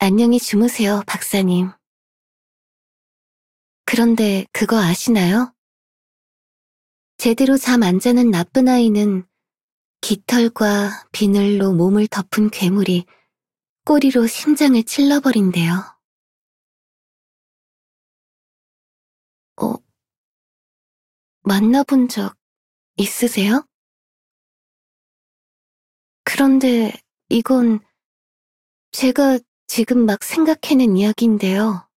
안녕히 주무세요, 박사님. 그런데 그거 아시나요? 제대로 잠 안 자는 나쁜 아이는 깃털과 비늘로 몸을 덮은 괴물이 꼬리로 심장을 찔러버린대요. 어, 만나본 적 있으세요? 그런데 이건 제가 지금 막 생각해낸 이야기인데요.